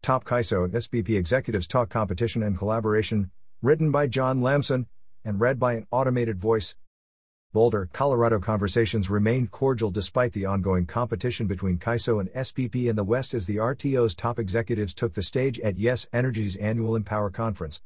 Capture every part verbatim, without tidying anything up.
Top CAISO and S P P Executives Talk Competition and Collaboration, written by John Lamson, and read by an automated voice. Boulder, Colorado. Conversations remained cordial despite the ongoing competition between CAISO and S P P in the West as the R T O's top executives took the stage at Yes Energy's annual Empower Conference.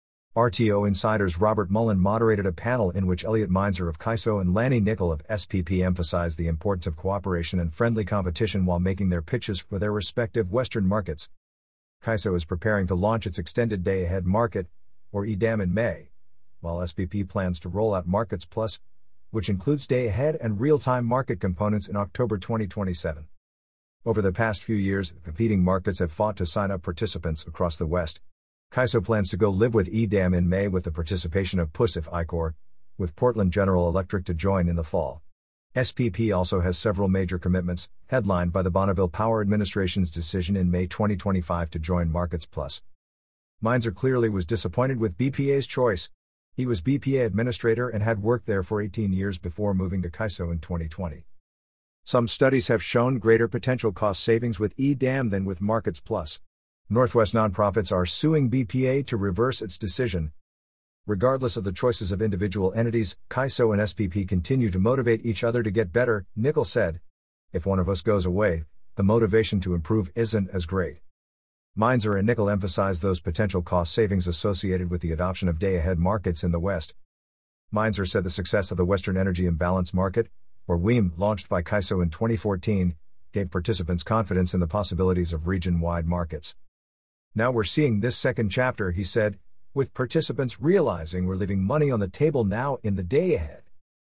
R T O insiders Robert Mullen moderated a panel in which Elliot Meinzer of CAISO and Lanny Nickel of S P P emphasized the importance of cooperation and friendly competition while making their pitches for their respective Western markets. CAISO is preparing to launch its extended day-ahead market, or E D A M, in May, while S P P plans to roll out Markets Plus, which includes day-ahead and real-time market components, in October twenty twenty-seven. Over the past few years, competing markets have fought to sign up participants across the West. CAISO plans to go live with E D A M in May with the participation of P U S I F I-Core, with Portland General Electric to join in the fall. S P P also has several major commitments, headlined by the Bonneville Power Administration's decision in May twenty twenty-five to join Markets Plus. Meinzer clearly was disappointed with B P A's choice. He was B P A administrator and had worked there for eighteen years before moving to CAISO in twenty twenty. Some studies have shown greater potential cost savings with E D A M than with Markets Plus. Northwest nonprofits are suing B P A to reverse its decision. Regardless of the choices of individual entities, CAISO and S P P continue to motivate each other to get better, Nickel said. If one of us goes away, the motivation to improve isn't as great. Meinzer and Nickel emphasized those potential cost savings associated with the adoption of day-ahead markets in the West. Meinzer said the success of the Western Energy Imbalance Market, or W E M, launched by CAISO in twenty fourteen, gave participants confidence in the possibilities of region-wide markets. Now we're seeing this second chapter, he said, with participants realizing we're leaving money on the table now in the day ahead.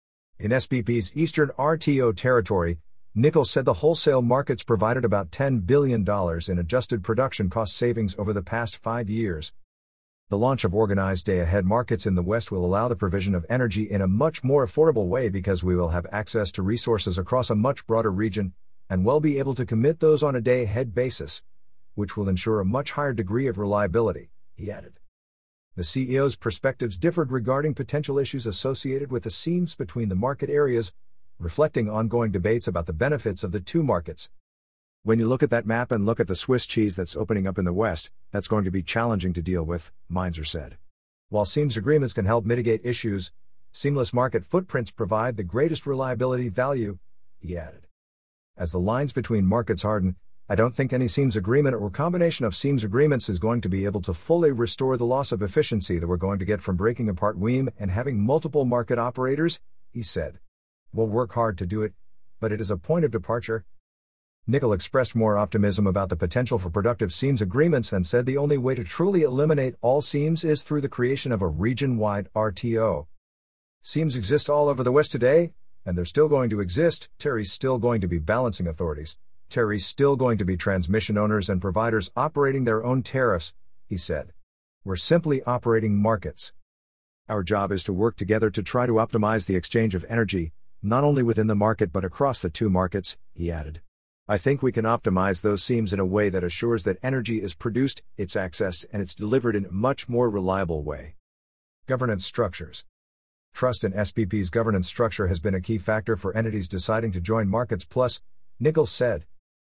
In S P P's Eastern R T O territory, Nickel said the wholesale markets provided about ten billion dollars in adjusted production cost savings over the past five years. The launch of organized day-ahead markets in the West will allow the provision of energy in a much more affordable way because we will have access to resources across a much broader region, and will be able to commit those on a day-ahead basis, which will ensure a much higher degree of reliability, he added. The C E O's perspectives differed regarding potential issues associated with the seams between the market areas, reflecting ongoing debates about the benefits of the two markets. When you look at that map and look at the Swiss cheese that's opening up in the West, that's going to be challenging to deal with, Meinzer said. While seams agreements can help mitigate issues, seamless market footprints provide the greatest reliability value, he added. As the lines between markets harden, I don't think any seams agreement or combination of seams agreements is going to be able to fully restore the loss of efficiency that we're going to get from breaking apart W E M and having multiple market operators, he said. We'll work hard to do it, but it is a point of departure. Nickel expressed more optimism about the potential for productive seams agreements and said the only way to truly eliminate all seams is through the creation of a region-wide R T O. Seams exist all over the West today, and they're still going to exist. Terry's still going to be balancing authorities. Terry's still going to be transmission owners and providers operating their own tariffs, he said. We're simply operating markets. Our job is to work together to try to optimize the exchange of energy, not only within the market but across the two markets, he added. I think we can optimize those seams in a way that assures that energy is produced, it's accessed, and it's delivered in a much more reliable way. Governance structures. Trust in S P P's governance structure has been a key factor for entities deciding to join Markets Plus, Nickel said.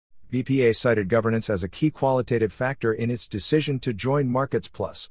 B P A cited governance as a key qualitative factor in its decision to join Markets Plus.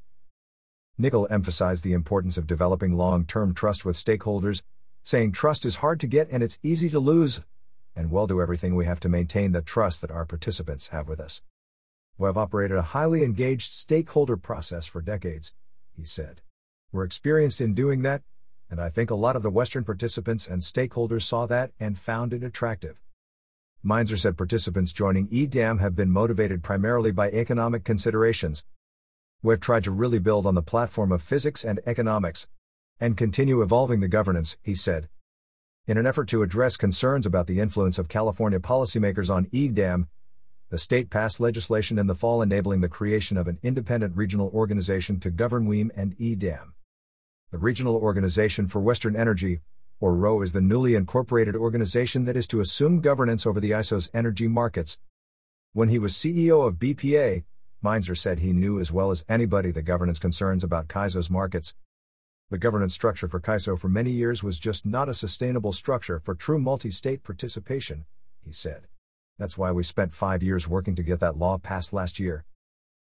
Nickel emphasized the importance of developing long-term trust with stakeholders, saying trust is hard to get and it's easy to lose, and we'll do everything we have to maintain the trust that our participants have with us. We have operated a highly engaged stakeholder process for decades, he said. We're experienced in doing that, and I think a lot of the Western participants and stakeholders saw that and found it attractive. Meinzer said participants joining E D A M have been motivated primarily by economic considerations. We've tried to really build on the platform of physics and economics, and continue evolving the governance, he said. In an effort to address concerns about the influence of California policymakers on E D A M, the state passed legislation in the fall enabling the creation of an independent regional organization to govern W E M and E D A M. The Regional Organization for Western Energy, or R O, is the newly incorporated organization that is to assume governance over the I S O's energy markets. When he was C E O of B P A, Meinzer said he knew as well as anybody the governance concerns about CAISO's markets. The governance structure for CAISO for many years was just not a sustainable structure for true multi-state participation, he said. That's why we spent five years working to get that law passed last year.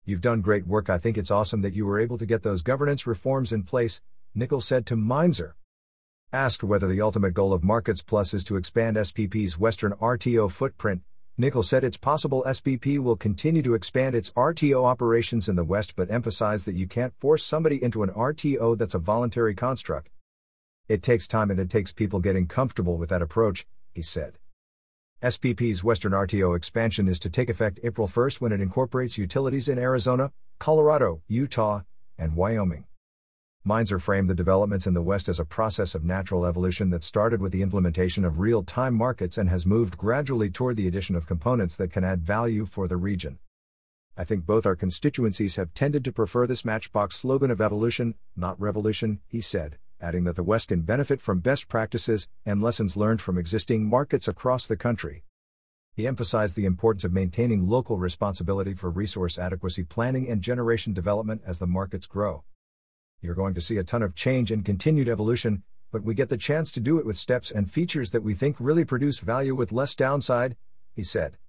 You've done great work. I think it's awesome that you were able to get those governance reforms in place, Nichols said to Mainzer. Asked whether the ultimate goal of Markets Plus is to expand S P P's Western R T O footprint, Nichols said it's possible S P P will continue to expand its R T O operations in the West, but emphasized that you can't force somebody into an R T O that's a voluntary construct. It takes time and it takes people getting comfortable with that approach, he said. S P P's Western R T O expansion is to take effect April first when it incorporates utilities in Arizona, Colorado, Utah, and Wyoming. Mainzer framed the developments in the West as a process of natural evolution that started with the implementation of real-time markets and has moved gradually toward the addition of components that can add value for the region. I think both our constituencies have tended to prefer this Matchbox slogan of evolution, not revolution, he said, adding that the West can benefit from best practices and lessons learned from existing markets across the country. He emphasized the importance of maintaining local responsibility for resource adequacy planning and generation development as the markets grow. You're going to see a ton of change and continued evolution, but we get the chance to do it with steps and features that we think really produce value with less downside, he said.